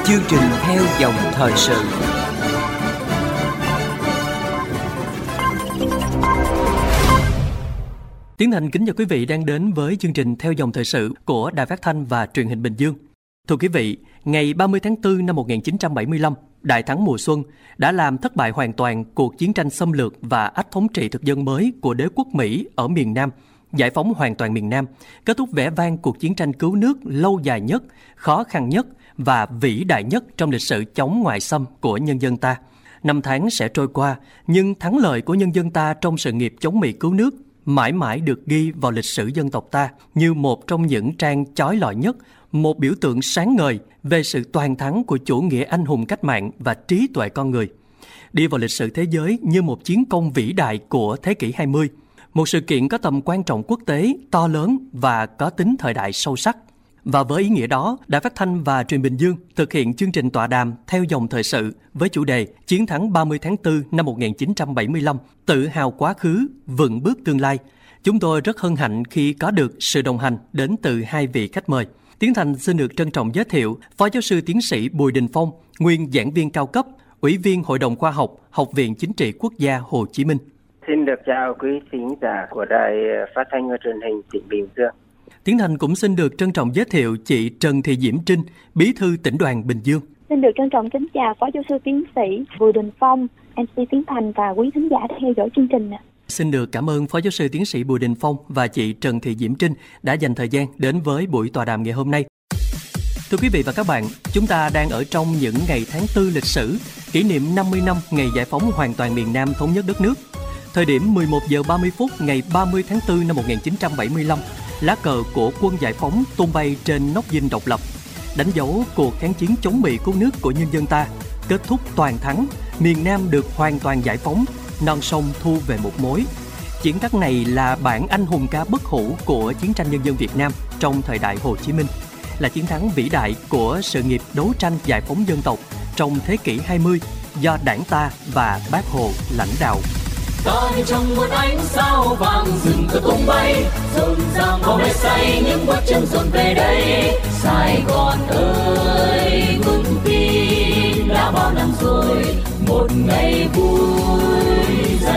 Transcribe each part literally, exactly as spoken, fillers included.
Chương trình theo dòng thời sự. Tiến Thành kính chào quý vị đang đến với chương trình theo dòng thời sự của Đài Phát thanh và Truyền hình Bình Dương. Thưa quý vị, ngày ba mươi tháng tư năm một nghìn chín trăm bảy mươi lăm, Đại thắng mùa xuân đã làm thất bại hoàn toàn cuộc chiến tranh xâm lược và ách thống trị thực dân mới của đế quốc Mỹ ở miền Nam, giải phóng hoàn toàn miền Nam, kết thúc vẻ vang cuộc chiến tranh cứu nước lâu dài nhất, khó khăn nhất và vĩ đại nhất trong lịch sử chống ngoại xâm của nhân dân ta. Năm tháng sẽ trôi qua, nhưng thắng lợi của nhân dân ta trong sự nghiệp chống Mỹ cứu nước mãi mãi được ghi vào lịch sử dân tộc ta như một trong những trang chói lọi nhất, một biểu tượng sáng ngời về sự toàn thắng của chủ nghĩa anh hùng cách mạng và trí tuệ con người. Đi vào lịch sử thế giới như một chiến công vĩ đại của thế kỷ hai mươi, một sự kiện có tầm quan trọng quốc tế to lớn và có tính thời đại sâu sắc. Và với ý nghĩa đó, Đài Phát thanh và Truyền Bình Dương thực hiện chương trình tọa đàm theo dòng thời sự với chủ đề Chiến thắng ba mươi tháng tư năm một nghìn chín trăm bảy mươi lăm, tự hào quá khứ, vững bước tương lai. Chúng tôi rất hân hạnh khi có được sự đồng hành đến từ hai vị khách mời. Tiến Thành xin được trân trọng giới thiệu Phó Giáo sư Tiến sĩ Bùi Đình Phong, nguyên giảng viên cao cấp, Ủy viên Hội đồng Khoa học, Học viện Chính trị Quốc gia Hồ Chí Minh. Xin được chào quý thính giả của Đài Phát thanh và Truyền hình tỉnh Bình Dương. Tiến Thành cũng xin được trân trọng giới thiệu chị Trần Thị Diễm Trinh, Bí thư Tỉnh đoàn Bình Dương. Xin được trân trọng kính chào Phó Giáo sư Tiến sĩ Bùi Đình Phong, em xê Tiến Thành và quý thính giả đã theo dõi chương trình. Xin được cảm ơn Phó Giáo sư Tiến sĩ Bùi Đình Phong và chị Trần Thị Diễm Trinh đã dành thời gian đến với buổi tọa đàm ngày hôm nay. Thưa quý vị và các bạn, chúng ta đang ở trong những ngày tháng tư lịch sử, kỷ niệm năm mươi năm ngày giải phóng hoàn toàn miền Nam thống nhất đất nước. Thời điểm mười một giờ ba mươi phút ngày ba mươi tháng tư năm một nghìn chín trăm bảy mươi lăm, lá cờ của quân giải phóng tung bay trên nóc dinh độc lập, đánh dấu cuộc kháng chiến chống Mỹ cứu nước của nhân dân ta, kết thúc toàn thắng, miền Nam được hoàn toàn giải phóng, non sông thu về một mối. Chiến thắng này là bản anh hùng ca bất hủ của chiến tranh nhân dân Việt Nam trong thời đại Hồ Chí Minh, là chiến thắng vĩ đại của sự nghiệp đấu tranh giải phóng dân tộc trong thế kỷ hai mươi do Đảng ta và Bác Hồ lãnh đạo. Ta như trong một ánh sao vàng rừng cờ tung bay, rộn ràng bao mê say những bước chân dồn về đây. Sài Gòn ơi, ngừng tin đã bao năm rồi, một ngày vui giải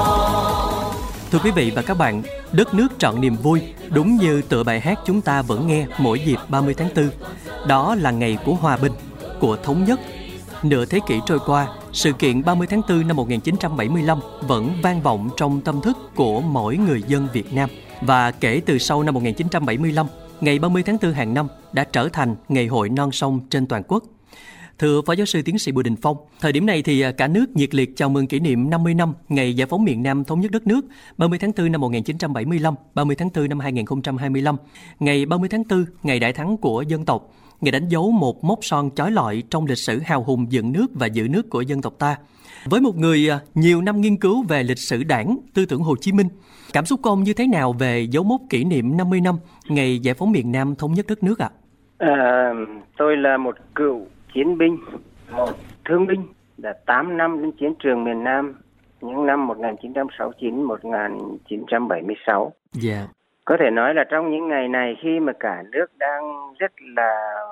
phóng. Thưa quý vị và các bạn, đất nước trọn niềm vui, đúng như tựa bài hát chúng ta vẫn nghe mỗi dịp ba mươi tháng tư. Đó là ngày của hòa bình, của thống nhất. Nửa thế kỷ trôi qua, sự kiện ba mươi tháng tư năm một nghìn chín trăm bảy mươi lăm vẫn vang vọng trong tâm thức của mỗi người dân Việt Nam. Và kể từ sau năm một nghìn chín trăm bảy mươi lăm, ngày ba mươi tháng tư hàng năm đã trở thành ngày hội non sông trên toàn quốc. Thưa Phó Giáo sư Tiến sĩ Bùi Đình Phong, thời điểm này thì cả nước nhiệt liệt chào mừng kỷ niệm năm mươi năm ngày giải phóng miền Nam thống nhất đất nước, ba mươi tháng tư năm một nghìn chín trăm bảy mươi lăm, ba mươi tháng tư năm hai nghìn không trăm hai mươi lăm. Ngày ba mươi tháng tư, ngày đại thắng của dân tộc, ngày đánh dấu một mốc son chói lọi trong lịch sử hào hùng dựng nước và giữ nước của dân tộc ta. Với một người nhiều năm nghiên cứu về lịch sử Đảng, tư tưởng Hồ Chí Minh, cảm xúc của ông như thế nào về dấu mốc kỷ niệm năm mươi năm ngày giải phóng miền Nam thống nhất đất nước ạ? À? À, tôi là một cựu chiến binh, một thương binh, đã tám năm đến chiến trường miền Nam, những năm một nghìn chín trăm sáu mươi chín đến một nghìn chín trăm bảy mươi sáu. Dạ. Yeah. Có thể nói là trong những ngày này khi mà cả nước đang rất là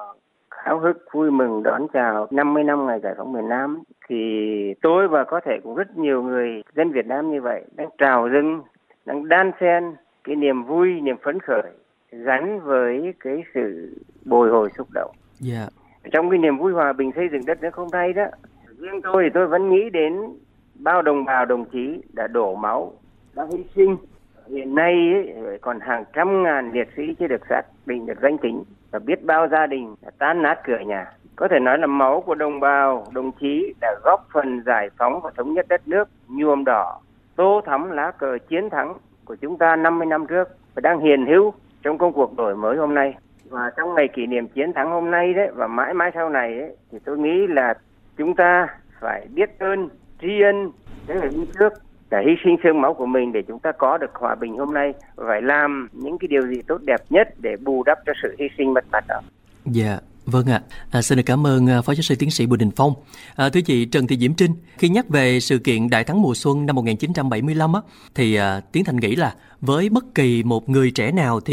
háo hức, vui mừng đón chào năm mươi năm ngày giải phóng miền Nam, thì tôi và có thể cũng rất nhiều người dân Việt Nam như vậy đang trào dâng, đang đan xen cái niềm vui, niềm phấn khởi gắn với cái sự bồi hồi xúc động. Dạ. Yeah. Trong cái niềm vui hòa bình xây dựng đất nước hôm nay đó, riêng tôi thì tôi vẫn nghĩ đến bao đồng bào đồng chí đã đổ máu, đã hy sinh. Hiện nay ấy, còn hàng trăm ngàn liệt sĩ chưa được xác định được danh tính và biết bao gia đình đã tan nát cửa nhà. Có thể nói là máu của đồng bào đồng chí đã góp phần giải phóng và thống nhất đất nước, nhuộm đỏ, tô thắm lá cờ chiến thắng của chúng ta năm mươi năm trước và đang hiện hữu trong công cuộc đổi mới hôm nay. Và trong ngày kỷ niệm chiến thắng hôm nay đấy và mãi mãi sau này ấy, thì tôi nghĩ là chúng ta phải biết ơn, tri ân thế hệ đi trước đã hy sinh xương máu của mình để chúng ta có được hòa bình hôm nay, và phải làm những cái điều gì tốt đẹp nhất để bù đắp cho sự hy sinh mất mát đó. Dạ. Yeah. Vâng ạ, à, xin được cảm ơn Phó Giáo sư Tiến sĩ Bùi Đình Phong. À, thưa chị Trần Thị Diễm Trinh, khi nhắc về sự kiện Đại thắng mùa xuân năm một nghìn chín trăm bảy mươi lăm á, thì à, Tiến Thành nghĩ là với bất kỳ một người trẻ nào thì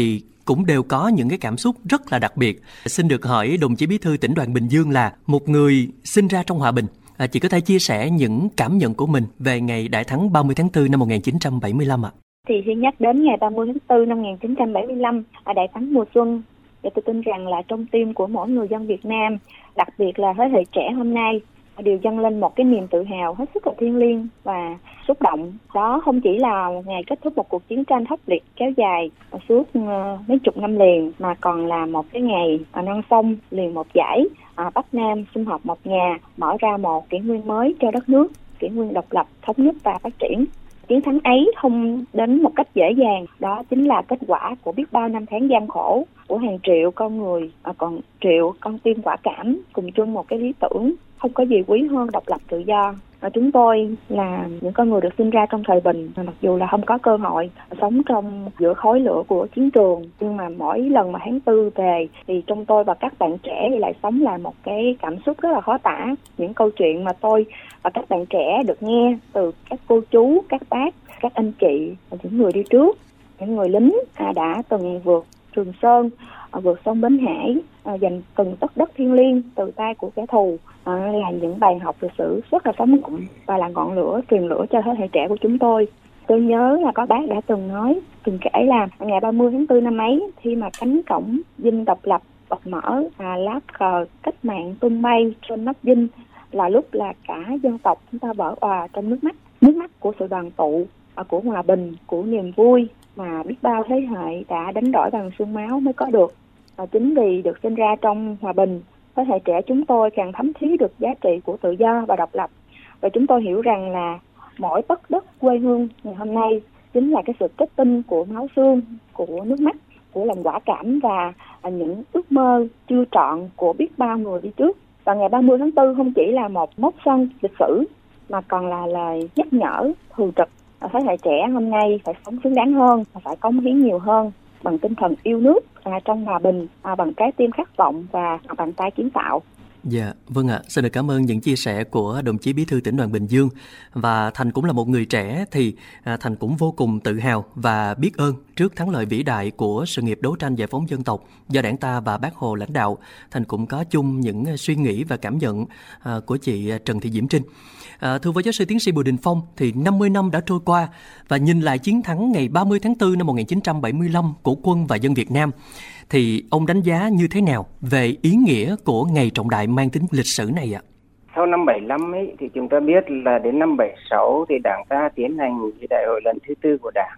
cũng đều có những cái cảm xúc rất là đặc biệt. Xin được hỏi đồng chí Bí thư Tỉnh đoàn Bình Dương là một người sinh ra trong hòa bình, à, chị có thể chia sẻ những cảm nhận của mình về ngày Đại thắng ba mươi tháng tư năm một nghìn chín trăm bảy mươi lăm ạ? Thì khi nhắc đến ngày ba mươi tháng tư năm một nghìn chín trăm bảy mươi lăm, Đại thắng mùa xuân, thì tôi tin rằng là trong tim của mỗi người dân Việt Nam, đặc biệt là thế hệ trẻ hôm nay, đều dâng lên một cái niềm tự hào hết sức là thiêng liêng và xúc động. Đó không chỉ là ngày kết thúc một cuộc chiến tranh khốc liệt kéo dài suốt mấy chục năm liền, mà còn là một cái ngày non sông liền một dải, Bắc Nam sum họp một nhà, mở ra một kỷ nguyên mới cho đất nước, kỷ nguyên độc lập, thống nhất và phát triển. Chiến thắng ấy không đến một cách dễ dàng, đó chính là kết quả của biết bao năm tháng gian khổ của hàng triệu con người, còn triệu con tim quả cảm cùng chung một cái lý tưởng. Không có gì quý hơn độc lập tự do. Và chúng tôi là những con người được sinh ra trong thời bình, mặc dù là không có cơ hội sống trong giữa khói lửa của chiến trường, nhưng mà mỗi lần mà tháng tư về thì trong tôi và các bạn trẻ thì lại sống lại một cái cảm xúc rất là khó tả. Những câu chuyện mà tôi và các bạn trẻ được nghe từ các cô chú, các bác, các anh chị, những người đi trước, những người lính đã từng vượt Trường Sơn, vượt sông Bến Hải, giành từng tấc đất thiêng liêng từ tay của kẻ thù, là những bài học lịch sử rất là sống động và là ngọn lửa truyền lửa cho thế hệ trẻ của chúng tôi. Tôi nhớ là có bác đã từng nói, từng kể là ngày ba mươi tháng tư năm ấy, khi mà cánh cổng dinh độc lập bật mở, à, lá cờ cách mạng tung bay trên nóc dinh, là lúc là cả dân tộc chúng ta vỡ òa trong nước mắt, nước mắt của sự đoàn tụ, của hòa bình, của niềm vui mà biết bao thế hệ đã đánh đổi bằng xương máu mới có được. Và chính vì được sinh ra trong hòa bình, thế hệ trẻ chúng tôi càng thấm thía được giá trị của tự do và độc lập. Và chúng tôi hiểu rằng là mỗi tấc đất quê hương ngày hôm nay chính là cái sự kết tinh của máu xương, của nước mắt, của lòng quả cảm và những ước mơ chưa trọn của biết bao người đi trước. Và ngày ba mươi tháng tư không chỉ là một mốc son lịch sử mà còn là lời nhắc nhở thường trực thế hệ trẻ hôm nay phải sống xứng đáng hơn, phải cống hiến nhiều hơn bằng tinh thần yêu nước, à, trong hòa bình, à, bằng trái tim khát vọng và bàn tay kiến tạo. Dạ, vâng ạ. Xin được cảm ơn những chia sẻ của đồng chí Bí thư Tỉnh đoàn Bình Dương. Và Thành cũng là một người trẻ thì à, Thành cũng vô cùng tự hào và biết ơn trước thắng lợi vĩ đại của sự nghiệp đấu tranh giải phóng dân tộc do Đảng ta và Bác Hồ lãnh đạo. Thành cũng có chung những suy nghĩ và cảm nhận à, của chị Trần Thị Diễm Trinh. À, thưa Phó Giáo sư Tiến sĩ Bùi Đình Phong, thì năm mươi năm đã trôi qua và nhìn lại chiến thắng ngày ba mươi tháng tư năm một nghìn chín trăm bảy mươi lăm của quân và dân Việt Nam, thì ông đánh giá như thế nào về ý nghĩa của ngày trọng đại mang tính lịch sử này ạ? Sau năm bảy mươi lăm ấy thì chúng ta biết là đến năm bảy mươi sáu thì Đảng ta tiến hành cái đại hội lần thứ tư của Đảng.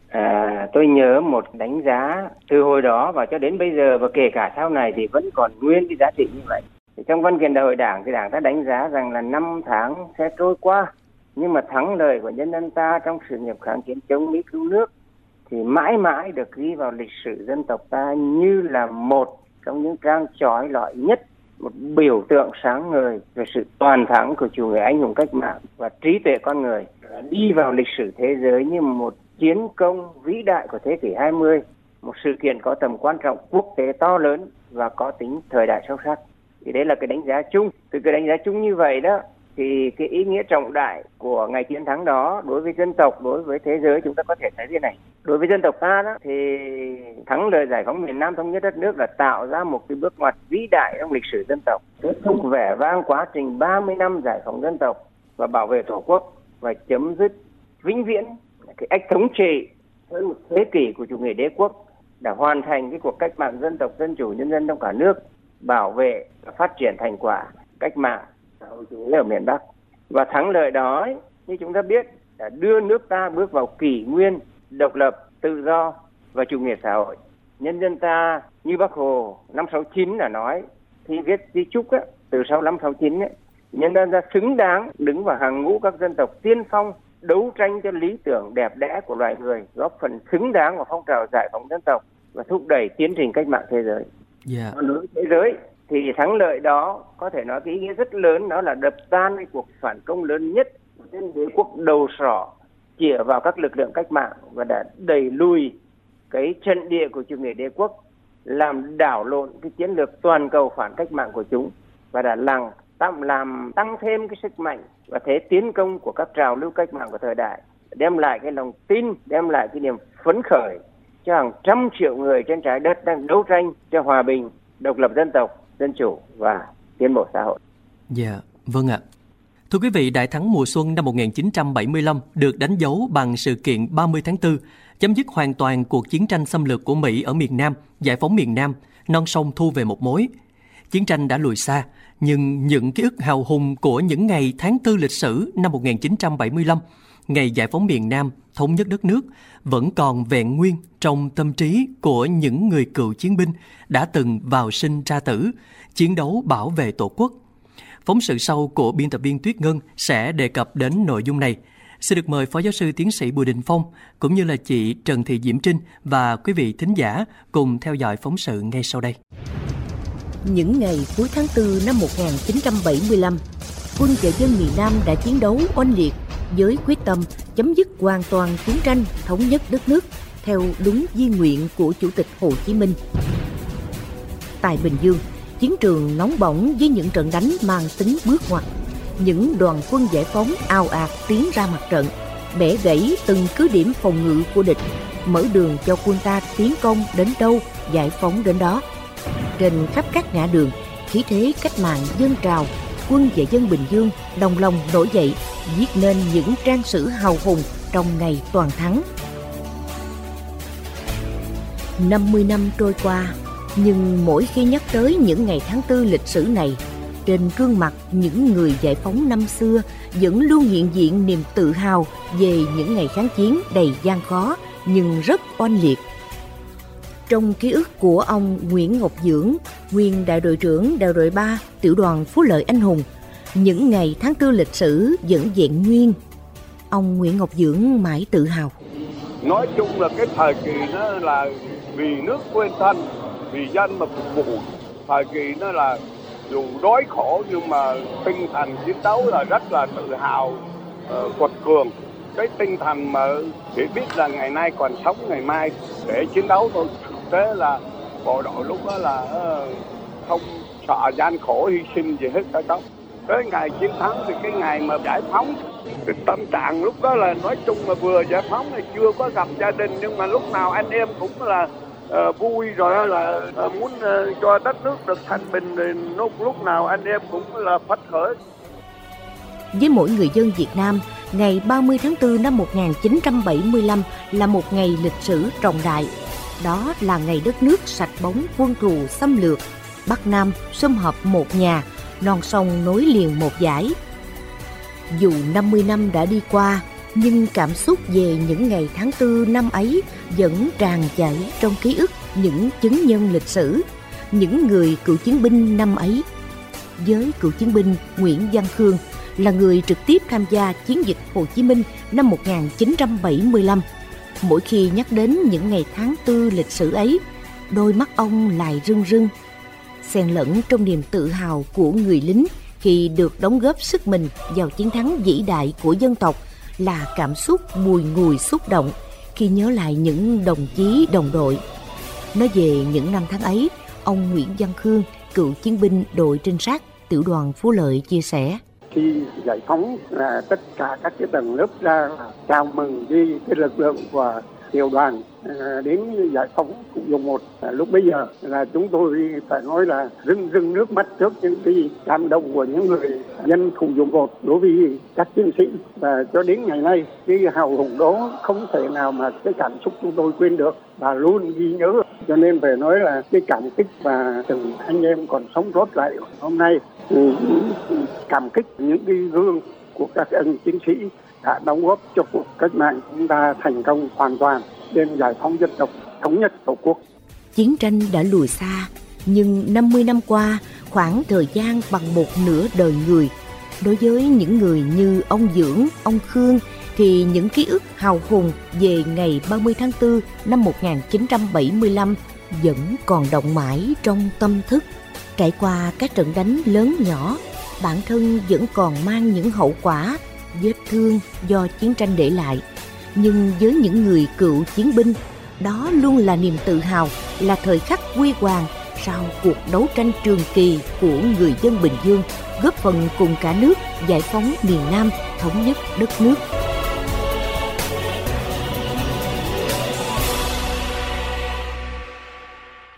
À, tôi nhớ một đánh giá từ hồi đó và cho đến bây giờ và kể cả sau này thì vẫn còn nguyên cái giá trị như vậy. Thì trong văn kiện đại hội Đảng thì Đảng ta đánh giá rằng là năm tháng sẽ trôi qua, nhưng mà thắng lợi của nhân dân ta trong sự nghiệp kháng chiến chống Mỹ cứu nước thì mãi mãi được ghi vào lịch sử dân tộc ta như là một trong những trang chói lọi nhất, một biểu tượng sáng ngời về sự toàn thắng của chủ nghĩa anh hùng cách mạng và trí tuệ con người, đi vào lịch sử thế giới như một chiến công vĩ đại của thế kỷ hai mươi, một sự kiện có tầm quan trọng quốc tế to lớn và có tính thời đại sâu sắc. Thì đấy là cái đánh giá chung. Từ cái đánh giá chung như vậy đó, thì cái ý nghĩa trọng đại của ngày chiến thắng đó đối với dân tộc, đối với thế giới chúng ta có thể thấy thế này. Đối với dân tộc ta đó thì thắng lợi giải phóng miền Nam thống nhất đất nước là tạo ra một cái bước ngoặt vĩ đại trong lịch sử dân tộc, kết thúc vẻ vang quá trình ba mươi năm giải phóng dân tộc và bảo vệ Tổ quốc và chấm dứt vĩnh viễn cái ách thống trị hơn một thế kỷ của chủ nghĩa đế quốc, đã hoàn thành cái cuộc cách mạng dân tộc dân chủ nhân dân trong cả nước, bảo vệ và phát triển thành quả cách mạng ở miền Bắc. Và thắng lợi đó ấy, như chúng ta biết đã đưa nước ta bước vào kỷ nguyên độc lập, tự do và chủ nghĩa xã hội. Nhân dân ta như Bác Hồ năm sáu chín đã nói, thì viết di chúc á, từ sau năm sáu chín ấy, nhân dân ta xứng đáng đứng vào hàng ngũ các dân tộc tiên phong, đấu tranh cho lý tưởng đẹp đẽ của loài người, góp phần xứng đáng vào phong trào giải phóng dân tộc và thúc đẩy tiến trình cách mạng thế giới. Yeah. Còn đối với thế giới thì thắng lợi đó có thể nói cái ý nghĩa rất lớn, đó là đập tan cái cuộc phản công lớn nhất của tên đế quốc đầu sỏ chĩa vào các lực lượng cách mạng và đã đẩy lùi cái trận địa của chủ nghĩa đế quốc, làm đảo lộn cái chiến lược toàn cầu phản cách mạng của chúng và đã làm tăng làm tăng thêm cái sức mạnh và thế tiến công của các trào lưu cách mạng của thời đại, đem lại cái lòng tin, đem lại cái niềm phấn khởi cho hàng trăm triệu người trên trái đất đang đấu tranh cho hòa bình, độc lập dân tộc, dân chủ và tiến bộ xã hội. Dạ, yeah, vâng ạ. Thưa quý vị, Đại thắng mùa xuân năm một nghìn chín trăm bảy mươi lăm được đánh dấu bằng sự kiện ba mươi tháng tư, chấm dứt hoàn toàn cuộc chiến tranh xâm lược của Mỹ ở miền Nam, giải phóng miền Nam, non sông thu về một mối. Chiến tranh đã lùi xa, nhưng những ký ức hào hùng của những ngày tháng tư lịch sử năm một nghìn chín trăm bảy mươi lăm, ngày giải phóng miền Nam, thống nhất đất nước, vẫn còn vẹn nguyên trong tâm trí của những người cựu chiến binh đã từng vào sinh ra tử, chiến đấu bảo vệ Tổ quốc. Phóng sự sau của biên tập viên Tuyết Ngân sẽ đề cập đến nội dung này. Xin được mời Phó Giáo sư Tiến sĩ Bùi Đình Phong cũng như là chị Trần Thị Diễm Trinh và quý vị thính giả cùng theo dõi phóng sự ngay sau đây. Những ngày cuối tháng tư năm một nghìn chín trăm bảy mươi lăm, quân và dân miền Nam đã chiến đấu oanh liệt với quyết tâm chấm dứt hoàn toàn chiến tranh, thống nhất đất nước theo đúng di nguyện của Chủ tịch Hồ Chí Minh. Tại Bình Dương, chiến trường nóng bỏng với những trận đánh mang tính bước ngoặt. Những đoàn quân giải phóng ào ạt tiến ra mặt trận, bẻ gãy từng cứ điểm phòng ngự của địch, mở đường cho quân ta tiến công đến đâu, giải phóng đến đó. Trên khắp các ngã đường, khí thế cách mạng dâng trào, quân và dân Bình Dương đồng lòng nổi dậy, viết nên những trang sử hào hùng trong ngày toàn thắng. năm mươi năm trôi qua, nhưng mỗi khi nhắc tới những ngày tháng tư lịch sử này, trên gương mặt những người giải phóng năm xưa vẫn luôn hiện diện niềm tự hào về những ngày kháng chiến đầy gian khó nhưng rất oanh liệt. Trong ký ức của ông Nguyễn Ngọc Dưỡng, nguyên đại đội trưởng đại đội ba tiểu đoàn Phú Lợi Anh Hùng, những ngày tháng tư lịch sử vẫn vẹn nguyên. Ông Nguyễn Ngọc Dưỡng mãi tự hào. Nói chung là cái thời kỳ nó là vì nước quên thân, vì dân mà phục vụ. Thời kỳ nó là dù đói khổ nhưng mà tinh thần chiến đấu là rất là tự hào, uh, quật cường. Cái tinh thần mà để biết là ngày nay còn sống, ngày mai để chiến đấu thôi. Thực tế là bộ đội lúc đó là uh, không sợ gian khổ hy sinh gì hết cả đâu. Tới ngày chiến thắng thì cái ngày mà giải phóng, cái tâm trạng lúc đó là nói chung là vừa giải phóng là chưa có gặp gia đình, nhưng mà lúc nào anh em cũng là uh, vui rồi là uh, muốn uh, cho đất nước được thanh bình, lúc lúc nào anh em cũng là phấn khởi. Với mỗi người dân Việt Nam, ngày ba mươi tháng tư năm một nghìn chín trăm bảy mươi lăm là một ngày lịch sử trọng đại. Đó là ngày đất nước sạch bóng quân thù xâm lược, Bắc Nam sum họp một nhà, non sông nối liền một dải. Dù năm mươi năm đã đi qua, nhưng cảm xúc về những ngày tháng tư năm ấy vẫn tràn chảy trong ký ức những chứng nhân lịch sử, những người cựu chiến binh năm ấy. Với cựu chiến binh Nguyễn Văn Khương, là người trực tiếp tham gia chiến dịch Hồ Chí Minh năm một nghìn chín trăm bảy mươi lăm. Mỗi khi nhắc đến những ngày tháng tư lịch sử ấy, đôi mắt ông lại rưng rưng, xen lẫn trong niềm tự hào của người lính khi được đóng góp sức mình vào chiến thắng vĩ đại của dân tộc, là cảm xúc bùi ngùi xúc động khi nhớ lại những đồng chí đồng đội. Nói về những năm tháng ấy, ông Nguyễn Văn Khương, cựu chiến binh đội trinh sát tiểu đoàn Phú Lợi chia sẻ. Khi giải phóng là tất cả các cái tầng lớp ra chào mừng đi cái lực lượng của tiểu đoàn đến giải phóng cụ Dùng một. Lúc bấy giờ là chúng tôi phải nói là rưng rưng nước mắt trước những cái cảm động của những người dân cụ Dùng một đối với các chiến sĩ, và cho đến ngày nay cái hào hùng đó không thể nào mà cái cảm xúc chúng tôi quên được và luôn ghi nhớ. Cho nên phải nói là cái cảm kích và từng anh em còn sống sót lại hôm nay, cảm kích những cái gương của các anh chiến sĩ đã đóng góp cho cuộc cách mạng chúng ta thành công hoàn toàn đến giải phóng dân tộc, thống nhất Tổ quốc. Chiến tranh đã lùi xa, nhưng năm mươi năm qua, khoảng thời gian bằng một nửa đời người. Đối với những người như ông Dưỡng, ông Khương, thì những ký ức hào hùng về ngày ba mươi tháng tư năm một nghìn chín trăm bảy mươi lăm vẫn còn động mãi trong tâm thức. Trải qua các trận đánh lớn nhỏ, bản thân vẫn còn mang những hậu quả, vết thương do chiến tranh để lại. Nhưng với những người cựu chiến binh, đó luôn là niềm tự hào, là thời khắc huy hoàng sau cuộc đấu tranh trường kỳ của người dân Bình Dương, góp phần cùng cả nước giải phóng miền Nam, thống nhất đất nước.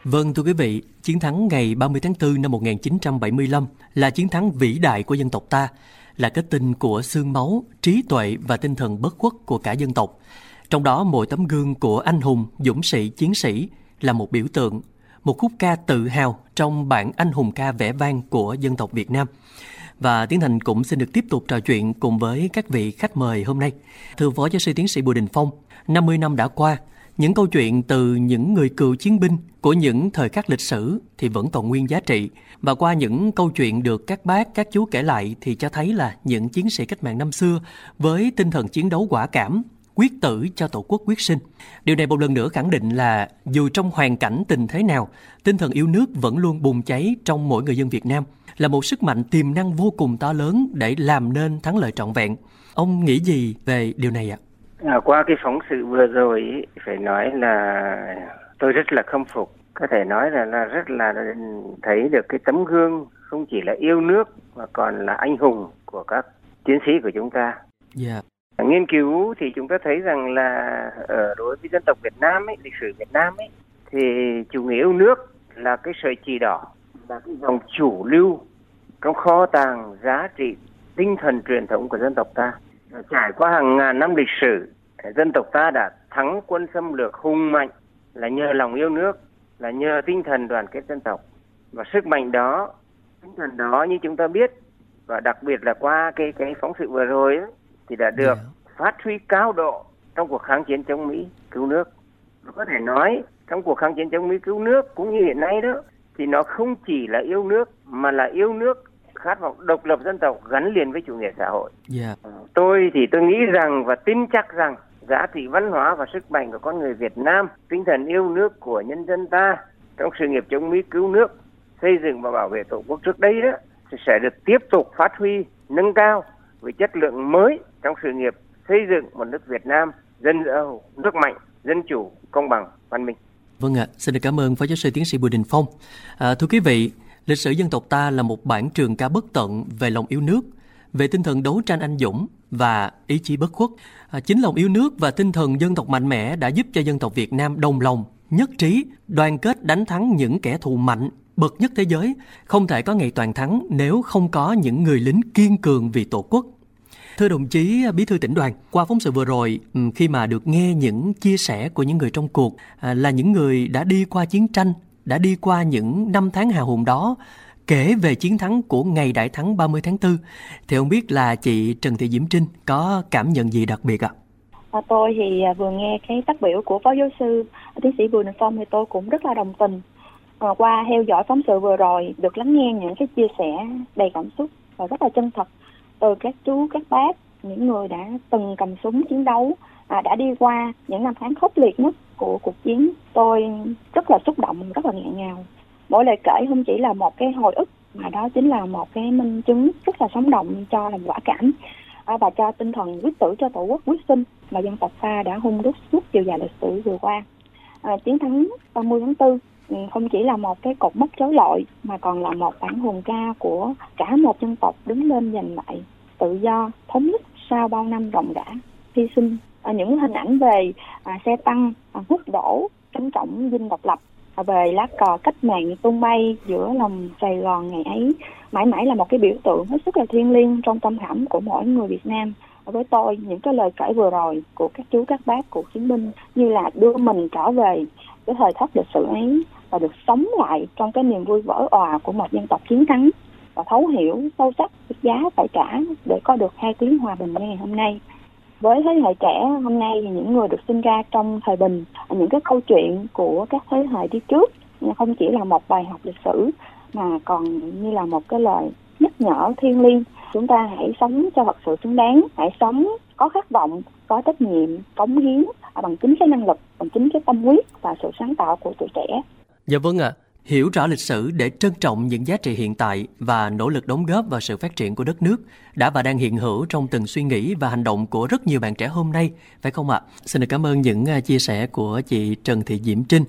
Vâng, thưa quý vị, chiến thắng ngày ba mươi tháng tư năm một nghìn chín trăm bảy mươi lăm là chiến thắng vĩ đại của dân tộc ta, là kết tinh của xương máu, trí tuệ và tinh thần bất khuất của cả dân tộc. Trong đó, mỗi tấm gương của anh hùng, dũng sĩ, chiến sĩ là một biểu tượng, một khúc ca tự hào trong bản anh hùng ca vẻ vang của dân tộc Việt Nam. Và Tiến Thành cũng xin được tiếp tục trò chuyện cùng với các vị khách mời hôm nay. Thưa Phó Giáo sư Tiến sĩ Bùi Đình Phong, năm mươi năm đã qua, những câu chuyện từ những người cựu chiến binh của những thời khắc lịch sử thì vẫn còn nguyên giá trị. Và qua những câu chuyện được các bác, các chú kể lại thì cho thấy là những chiến sĩ cách mạng năm xưa với tinh thần chiến đấu quả cảm, quyết tử cho Tổ quốc quyết sinh. Điều này một lần nữa khẳng định là dù trong hoàn cảnh tình thế nào, tinh thần yêu nước vẫn luôn bùng cháy trong mỗi người dân Việt Nam, là một sức mạnh tiềm năng vô cùng to lớn để làm nên thắng lợi trọn vẹn. Ông nghĩ gì về điều này ạ? À, qua cái phóng sự vừa rồi phải nói là tôi rất là khâm phục, có thể nói là, là rất là thấy được cái tấm gương không chỉ là yêu nước mà còn là anh hùng của các chiến sĩ của chúng ta. Yeah. Nghiên cứu thì chúng ta thấy rằng là ở đối với dân tộc Việt Nam ấy, lịch sử Việt Nam ấy, thì chủ nghĩa yêu nước là cái sợi chỉ đỏ, là cái dòng chủ lưu trong kho tàng giá trị tinh thần truyền thống của dân tộc ta. Trải qua hàng ngàn năm lịch sử, dân tộc ta đã thắng quân xâm lược hùng mạnh là nhờ lòng yêu nước, là nhờ tinh thần đoàn kết dân tộc. Và sức mạnh đó, tinh thần đó như chúng ta biết, và đặc biệt là qua cái cái phóng sự vừa rồi ấy, thì đã được yeah. phát huy cao độ trong cuộc kháng chiến chống Mỹ cứu nước. Có thể nói trong cuộc kháng chiến chống Mỹ cứu nước cũng như hiện nay đó, thì nó không chỉ là yêu nước mà là yêu nước, khát vọng độc lập dân tộc gắn liền với chủ nghĩa xã hội. Yeah. Tôi thì tôi nghĩ rằng và tin chắc rằng giá trị văn hóa và sức mạnh của con người Việt Nam, tinh thần yêu nước của nhân dân ta trong sự nghiệp chống Mỹ cứu nước, xây dựng và bảo vệ Tổ quốc trước đây đó sẽ được tiếp tục phát huy, nâng cao với chất lượng mới trong sự nghiệp xây dựng một nước Việt Nam dân giàu, nước mạnh, dân chủ, công bằng, văn minh. Vâng ạ, xin được cảm ơn Phó Giáo sư Tiến sĩ Bùi Đình Phong. À, thưa quý vị, lịch sử dân tộc ta là một bản trường ca bất tận về lòng yêu nước, về tinh thần đấu tranh anh dũng và ý chí bất khuất. À, chính lòng yêu nước và tinh thần dân tộc mạnh mẽ đã giúp cho dân tộc Việt Nam đồng lòng, nhất trí, đoàn kết đánh thắng những kẻ thù mạnh, bậc nhất thế giới. Không thể có ngày toàn thắng nếu không có những người lính kiên cường vì Tổ quốc. Thưa đồng chí Bí thư Tỉnh đoàn, qua phóng sự vừa rồi, khi mà được nghe những chia sẻ của những người trong cuộc, à, là những người đã đi qua chiến tranh, đã đi qua những năm tháng hào hùng đó, kể về chiến thắng của ngày đại thắng ba mươi tháng tư, thì không biết là chị Trần Thị Diễm Trinh có cảm nhận gì đặc biệt ạ? À, tôi thì vừa nghe cái phát biểu của Phó Giáo sư Tiến sĩ Bùi Đình Phong thì tôi cũng rất là đồng tình. À, qua theo dõi phóng sự vừa rồi, được lắng nghe những cái chia sẻ đầy cảm xúc và rất là chân thật từ các chú, các bác, những người đã từng cầm súng chiến đấu, à, đã đi qua những năm tháng khốc liệt nhất của cuộc chiến. Tôi rất là xúc động, rất là nghẹn ngào. Mỗi lời kể không chỉ là một cái hồi ức, mà đó chính là một cái minh chứng rất là sống động cho lòng quả cảm, à, và cho tinh thần quyết tử cho Tổ quốc quyết sinh mà dân tộc ta đã hung đúc suốt chiều dài lịch sử vừa qua. À, chiến thắng ba mươi tháng tư không chỉ là một cái cột mốc trói lọi mà còn là một bản hùng ca của cả một dân tộc đứng lên giành lại tự do, thống nhất sau bao năm ròng rã hy sinh. À, những hình ảnh về à, xe tăng à, hút đổ cánh cổng dinh độc lập, à, về lá cờ cách mạng tung bay giữa lòng Sài Gòn ngày ấy, mãi mãi là một cái biểu tượng hết sức là thiêng liêng trong tâm khảm của mỗi người Việt Nam. À, với tôi, những cái lời kể vừa rồi của các chú các bác của chiến binh như là đưa mình trở về cái thời khắc lịch sử ấy và được sống lại trong cái niềm vui vỡ òa của một dân tộc chiến thắng, và thấu hiểu sâu sắc cái giá phải trả để có được hai tiếng hòa bình như ngày hôm nay. Với thế hệ trẻ hôm nay thì những người được sinh ra trong thời bình, những cái câu chuyện của các thế hệ đi trước không chỉ là một bài học lịch sử mà còn như là một cái lời nhắc nhở thiêng liêng. Chúng ta hãy sống cho thật sự xứng đáng, hãy sống có khát vọng, có trách nhiệm, cống hiến bằng chính cái năng lực, bằng chính cái tâm huyết và sự sáng tạo của tuổi trẻ. Dạ vâng ạ. À. Hiểu rõ lịch sử để trân trọng những giá trị hiện tại và nỗ lực đóng góp vào sự phát triển của đất nước đã và đang hiện hữu trong từng suy nghĩ và hành động của rất nhiều bạn trẻ hôm nay, phải không ạ? Xin được cảm ơn những chia sẻ của chị Trần Thị Diễm Trinh.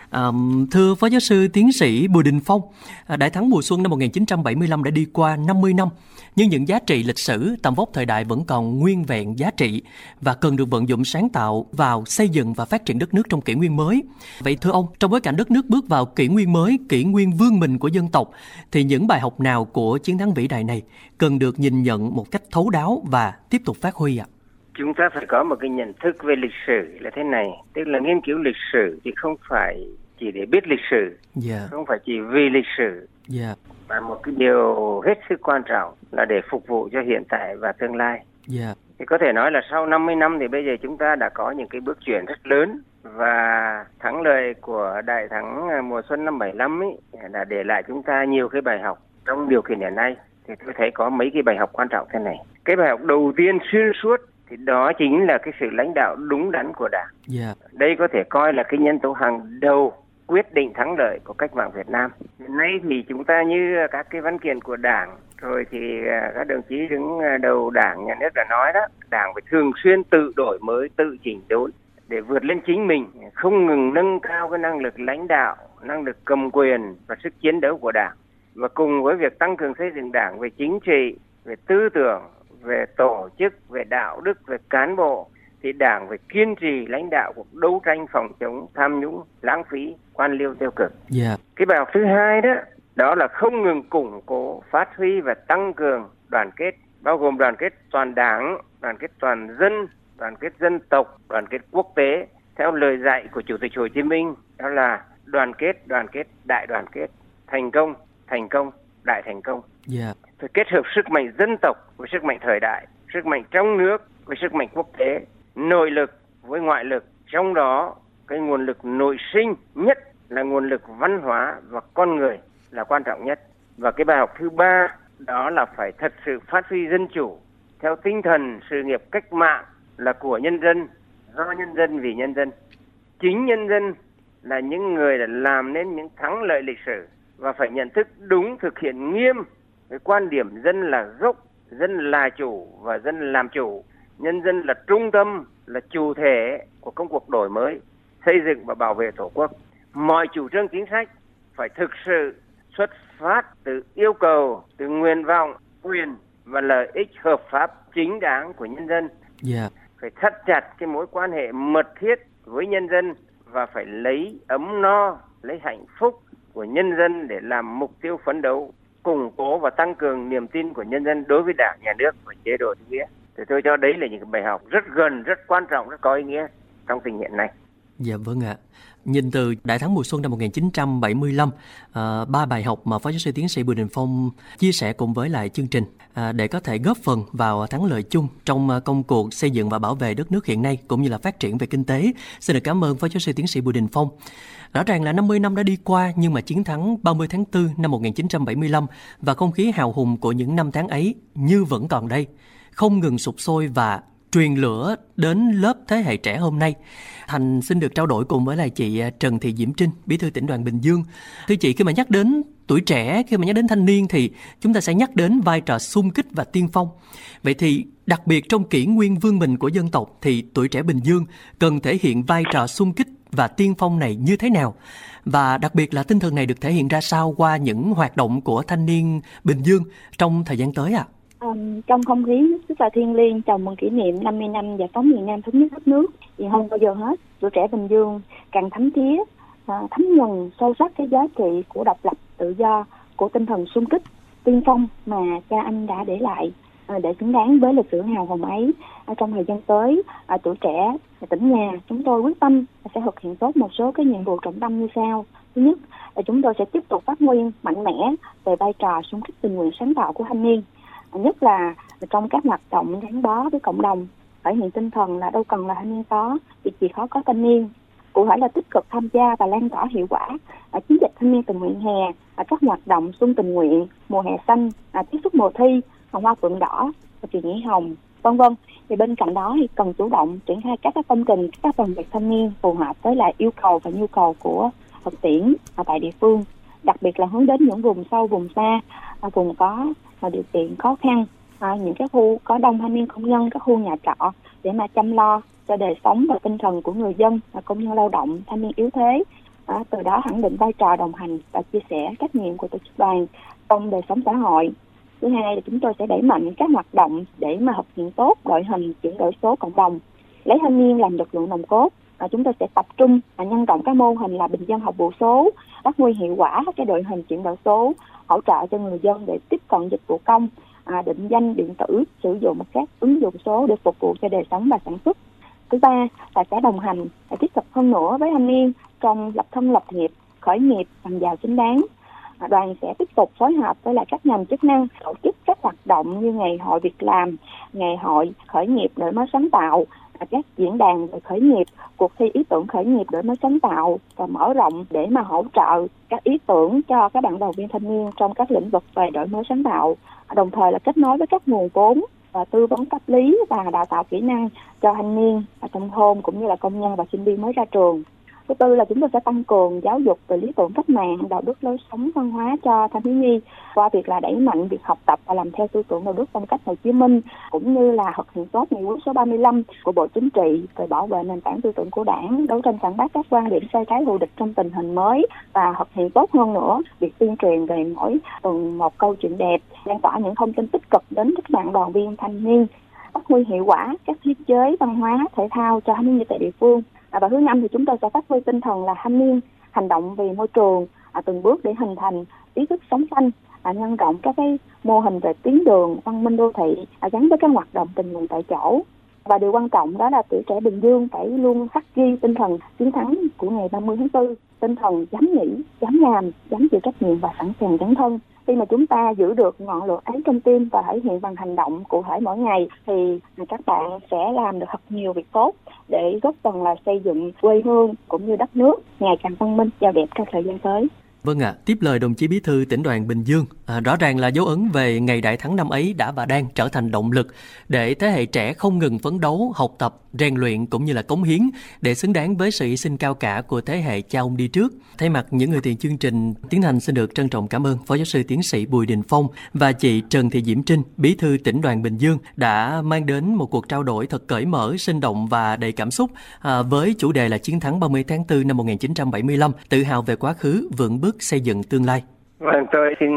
À, thưa Phó Giáo sư Tiến sĩ Bùi Đình Phong, Đại thắng mùa xuân năm một nghìn chín trăm bảy mươi lăm đã đi qua năm mươi năm, nhưng những giá trị lịch sử, tầm vóc thời đại vẫn còn nguyên vẹn giá trị và cần được vận dụng sáng tạo vào xây dựng và phát triển đất nước trong kỷ nguyên mới. Vậy thưa ông, trong bối cảnh đất nước bước vào kỷ nguyên mới, kỷ nguyên vươn mình của dân tộc, thì những bài học nào của chiến thắng vĩ đại này cần được nhìn nhận một cách thấu đáo và tiếp tục phát huy ạ? À? Chúng ta phải có một cái nhận thức về lịch sử là thế này, tức là nghiên cứu lịch sử thì không phải chỉ để biết lịch sử, yeah. không phải chỉ vì lịch sử, yeah. mà một cái điều hết sức quan trọng là để phục vụ cho hiện tại và tương lai. Yeah. Thì có thể nói là sau năm mươi năm thì bây giờ chúng ta đã có những cái bước chuyển rất lớn, và thắng lợi của Đại thắng mùa xuân năm bảy mươi lăm ấy đã để lại chúng ta nhiều cái bài học trong điều kiện hiện nay. Thì tôi thấy có mấy cái bài học quan trọng thế này. Cái bài học đầu tiên xuyên suốt thì đó chính là cái sự lãnh đạo đúng đắn của Đảng. Yeah. Đây có thể coi là cái nhân tố hàng đầu quyết định thắng lợi của cách mạng Việt Nam. Hiện nay thì chúng ta như các cái văn kiện của Đảng, rồi thì các đồng chí đứng đầu Đảng, nhà nước đã nói đó, Đảng phải thường xuyên tự đổi mới, tự chỉnh đốn để vượt lên chính mình, không ngừng nâng cao cái năng lực lãnh đạo, năng lực cầm quyền và sức chiến đấu của Đảng. Và cùng với việc tăng cường xây dựng Đảng về chính trị, về tư tưởng, về tổ chức, về đạo đức, về cán bộ, thì Đảng phải kiên trì lãnh đạo cuộc đấu tranh phòng chống tham nhũng, lãng phí, quan liêu tiêu cực. Yeah. Cái bài học thứ hai đó, đó là không ngừng củng cố, phát huy và tăng cường đoàn kết, bao gồm đoàn kết toàn Đảng, đoàn kết toàn dân, đoàn kết dân tộc, đoàn kết quốc tế, theo lời dạy của Chủ tịch Hồ Chí Minh, đó là đoàn kết, đoàn kết, đại đoàn kết, thành công, thành công, đại thành công. Yeah. Phải kết hợp sức mạnh dân tộc với sức mạnh thời đại, sức mạnh trong nước với sức mạnh quốc tế, nội lực với ngoại lực. Trong đó, cái nguồn lực nội sinh nhất là nguồn lực văn hóa và con người là quan trọng nhất. Và cái bài học thứ ba, đó là phải thật sự phát huy dân chủ theo tinh thần sự nghiệp cách mạng là của nhân dân, do nhân dân, vì nhân dân. Chính nhân dân là những người đã làm nên những thắng lợi lịch sử, và phải nhận thức đúng, thực hiện nghiêm cái quan điểm dân là gốc, dân là chủ và dân làm chủ. Nhân dân là trung tâm, là chủ thể của công cuộc đổi mới, xây dựng và bảo vệ Tổ quốc. Mọi chủ trương chính sách phải thực sự xuất phát từ yêu cầu, từ nguyện vọng, quyền và lợi ích hợp pháp chính đáng của nhân dân. Yeah. Phải thắt chặt cái mối quan hệ mật thiết với nhân dân và phải lấy ấm no, lấy hạnh phúc của nhân dân để làm mục tiêu phấn đấu, củng cố và tăng cường niềm tin của nhân dân đối với Đảng, Nhà nước và chế độ chủ nghĩa. Thì tôi cho đấy là những bài học rất gần, rất quan trọng, rất có ý nghĩa trong tình hiện nay. Dạ vâng ạ. Nhìn từ Đại thắng mùa xuân năm một nghìn chín trăm bảy mươi lăm, à, ba bài học mà Phó Giáo sư Tiến sĩ Bùi Đình Phong chia sẻ cùng với lại chương trình à, để có thể góp phần vào thắng lợi chung trong công cuộc xây dựng và bảo vệ đất nước hiện nay cũng như là phát triển về kinh tế. Xin được cảm ơn Phó Giáo sư Tiến sĩ Bùi Đình Phong. Rõ ràng là năm mươi năm đã đi qua, nhưng mà chiến thắng ba mươi tháng tư năm một nghìn chín trăm bảy mươi lăm và không khí hào hùng của những năm tháng ấy như vẫn còn đây, không ngừng sục sôi và truyền lửa đến lớp thế hệ trẻ hôm nay. Thành xin được trao đổi cùng với lại chị Trần Thị Diễm Trinh, Bí thư Tỉnh đoàn Bình Dương. Thưa chị, khi mà nhắc đến tuổi trẻ, khi mà nhắc đến thanh niên thì chúng ta sẽ nhắc đến vai trò xung kích và tiên phong. Vậy thì đặc biệt trong kỷ nguyên vươn mình của dân tộc thì tuổi trẻ Bình Dương cần thể hiện vai trò xung kích và tiên phong này như thế nào? Và đặc biệt là tinh thần này được thể hiện ra sao qua những hoạt động của thanh niên Bình Dương trong thời gian tới ạ? À? Um, trong không khí rất là thiêng liêng chào mừng kỷ niệm năm mươi năm giải phóng miền Nam thống nhất đất nước, thì hơn bao giờ hết tuổi trẻ Bình Dương càng thấm thía, uh, thấm nhuần sâu sắc cái giá trị của độc lập, tự do, của tinh thần xung kích tiên phong mà cha anh đã để lại, uh, để xứng đáng với lịch sử hào hùng ấy. Uh, trong thời gian tới, uh, tuổi trẻ tỉnh nhà chúng tôi quyết tâm sẽ thực hiện tốt một số cái nhiệm vụ trọng tâm như sau. Thứ nhất là chúng tôi sẽ tiếp tục phát huy mạnh mẽ về vai trò xung kích tình nguyện sáng tạo của thanh niên, nhất là trong các hoạt động gắn bó với cộng đồng, thể hiện tinh thần là đâu cần là thanh niên có, việc gì khó có thanh niên. Cụ thể là tích cực tham gia và lan tỏa hiệu quả ở chiến dịch thanh niên tình nguyện hè, ở các hoạt động xuân tình nguyện, mùa hè xanh, tiếp xúc mùa thi, hoa phượng đỏ, kỳ nghỉ hồng, vân vân. Thì bên cạnh đó thì cần chủ động triển khai các công trình, các phần việc thanh niên phù hợp với lại yêu cầu và nhu cầu của thực tiễn ở tại địa phương, đặc biệt là hướng đến những vùng sâu, vùng xa, vùng có và điều kiện khó khăn, à, những cái khu có đông thanh niên công nhân, các khu nhà trọ để mà chăm lo cho đời sống và tinh thần của người dân và công nhân lao động, thanh niên yếu thế, À, từ đó khẳng định vai trò đồng hành và chia sẻ trách nhiệm của tổ chức đoàn trong đời sống xã hội. Thứ hai là chúng tôi sẽ đẩy mạnh các hoạt động để mà thực hiện tốt đội hình chuyển đổi số cộng đồng, lấy thanh niên làm lực lượng nòng cốt. À, chúng tôi sẽ tập trung và nhân rộng các mô hình là bình dân học vụ số, phát huy hiệu quả cái đội hình chuyển đổi số, hỗ trợ cho người dân để tiếp cận dịch vụ công, à, định danh điện tử, sử dụng các ứng dụng số để phục vụ cho đời sống và sản xuất. Thứ ba là sẽ đồng hành và tiếp tục hơn nữa với thanh niên trong lập thân lập nghiệp, khởi nghiệp làm giàu chính đáng. À, đoàn sẽ tiếp tục phối hợp với lại các ngành chức năng tổ chức các hoạt động như ngày hội việc làm, ngày hội khởi nghiệp đổi mới sáng tạo, à, các diễn đàn về khởi nghiệp, cuộc thi ý tưởng khởi nghiệp đổi mới sáng tạo và mở rộng để mà hỗ trợ các ý tưởng cho các bạn đoàn viên thanh niên trong các lĩnh vực về đổi mới sáng tạo. À, đồng thời là kết nối với các nguồn vốn và tư vấn pháp lý và đào tạo kỹ năng cho thanh niên ở trong thôn cũng như là công nhân và sinh viên mới ra trường. Thứ tư là chúng tôi sẽ tăng cường giáo dục về lý tưởng cách mạng, đạo đức lối sống văn hóa cho thanh thiếu nhi qua việc là đẩy mạnh việc học tập và làm theo tư tưởng đạo đức phong cách Hồ Chí Minh, cũng như là thực hiện tốt nghị quyết số ba mươi lăm của Bộ Chính trị về bảo vệ nền tảng tư tưởng của Đảng, đấu tranh phản bác các quan điểm sai trái thù địch trong tình hình mới và thực hiện tốt hơn nữa việc tuyên truyền về mỗi tuần một câu chuyện đẹp, lan tỏa những thông tin tích cực đến các bạn đoàn viên thanh niên, phát huy hiệu quả các thiết chế văn hóa thể thao cho thanh niên tại địa phương. À, và thứ năm thì chúng tôi sẽ phát huy tinh thần là thanh niên hành động vì môi trường, à, từng bước để hình thành ý thức sống xanh, à, nhân rộng các cái mô hình về tuyến đường văn minh đô thị, à, gắn với các hoạt động tình nguyện tại chỗ. Và điều quan trọng đó là tuổi trẻ Bình Dương phải luôn khắc ghi tinh thần chiến thắng của ngày ba mươi tháng tư, tinh thần dám nghĩ, dám làm, dám chịu trách nhiệm và sẵn sàng dấn thân. Khi mà chúng ta giữ được ngọn lửa ấy trong tim và thể hiện bằng hành động cụ thể mỗi ngày thì các bạn sẽ làm được thật nhiều việc tốt để góp phần là xây dựng quê hương cũng như đất nước ngày càng văn minh, giàu đẹp trong thời gian tới. Vâng ạ, à, tiếp lời đồng chí Bí thư Tỉnh đoàn Bình Dương, à, rõ ràng là dấu ấn về ngày đại thắng năm ấy đã và đang trở thành động lực để thế hệ trẻ không ngừng phấn đấu, học tập, rèn luyện cũng như là cống hiến để xứng đáng với sự hy sinh cao cả của thế hệ cha ông đi trước. Thay mặt những người tiền chương trình, Tiến Thành xin được trân trọng cảm ơn Phó giáo sư tiến sĩ Bùi Đình Phong và chị Trần Thị Diễm Trinh, Bí thư Tỉnh đoàn Bình Dương đã mang đến một cuộc trao đổi thật cởi mở, sinh động và đầy cảm xúc à, với chủ đề là chiến thắng ba mươi tháng tư năm một nghìn chín trăm bảy mươi lăm, tự hào về quá khứ, vững bước xây dựng tương lai. Vâng, tôi xin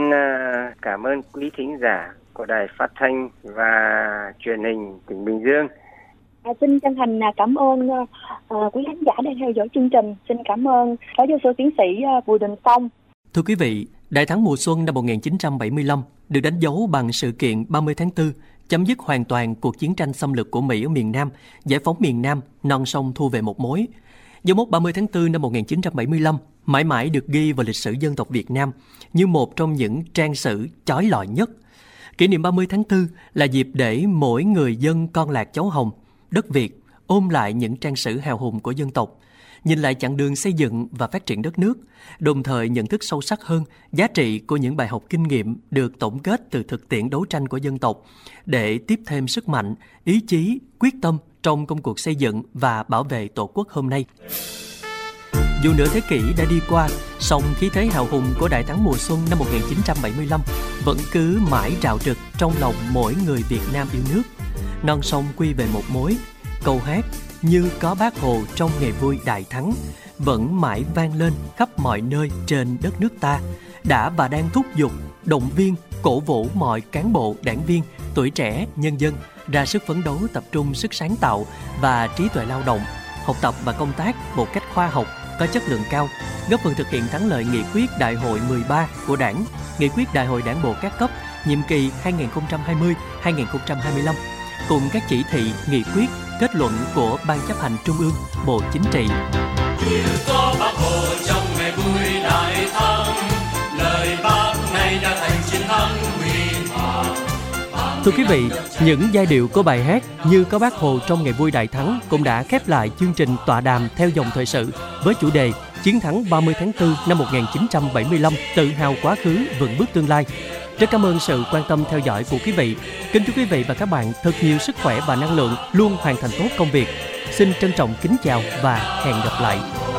cảm ơn quý thính giả của Đài Phát thanh và Truyền hình tỉnh Bình Dương. À, xin chân thành cảm ơn uh, quý khán giả đang theo dõi chương trình. Xin cảm ơn Phó giáo sư tiến sĩ uh, Bùi Đình Phong. Thưa quý vị, Đại thắng mùa xuân năm một nghìn chín trăm bảy mươi lăm được đánh dấu bằng sự kiện ba mươi tháng tư, chấm dứt hoàn toàn cuộc chiến tranh xâm lược của Mỹ ở miền Nam, giải phóng miền Nam, non sông thu về một mối. Dấu mốc ba mươi tháng tư năm một nghìn chín trăm bảy mươi lăm mãi mãi được ghi vào lịch sử dân tộc Việt Nam như một trong những trang sử chói lọi nhất. Kỷ niệm ba mươi tháng tư là dịp để mỗi người dân con lạc cháu hồng, đất Việt ôm lại những trang sử hào hùng của dân tộc, nhìn lại chặng đường xây dựng và phát triển đất nước, đồng thời nhận thức sâu sắc hơn giá trị của những bài học kinh nghiệm được tổng kết từ thực tiễn đấu tranh của dân tộc để tiếp thêm sức mạnh, ý chí, quyết tâm trong công cuộc xây dựng và bảo vệ Tổ quốc hôm nay. Dù nửa thế kỷ đã đi qua, song khí thế hào hùng của Đại thắng mùa xuân năm một nghìn chín trăm bảy mươi lăm vẫn cứ mãi rạo rực trong lòng mỗi người Việt Nam yêu nước. Non sông quy về một mối, câu hát như có Bác Hồ trong ngày vui đại thắng vẫn mãi vang lên khắp mọi nơi trên đất nước ta, đã và đang thúc giục, động viên, cổ vũ mọi cán bộ, đảng viên, tuổi trẻ, nhân dân ra sức phấn đấu, tập trung sức sáng tạo và trí tuệ lao động, học tập và công tác một cách khoa học, có chất lượng cao, góp phần thực hiện thắng lợi nghị quyết Đại hội mười ba của Đảng, nghị quyết Đại hội Đảng bộ các cấp nhiệm kỳ hai nghìn không trăm hai mươi đến hai nghìn không trăm hai mươi lăm, cùng các chỉ thị, nghị quyết, kết luận của Ban chấp hành Trung ương, Bộ Chính trị. Như có Bác Hồ trong ngày vui đại thắng, lời Bác này đã thành chiến thắng huy hoàng. Thưa quý vị, những giai điệu của bài hát Như có Bác Hồ trong ngày vui đại thắng cũng đã khép lại chương trình tọa đàm theo dòng thời sự với chủ đề Chiến thắng ba mươi tháng tư năm một nghìn chín trăm bảy mươi lăm, tự hào quá khứ, vững bước tương lai. Rất cảm ơn sự quan tâm theo dõi của quý vị. Kính chúc quý vị và các bạn thật nhiều sức khỏe và năng lượng, luôn hoàn thành tốt công việc. Xin trân trọng kính chào và hẹn gặp lại.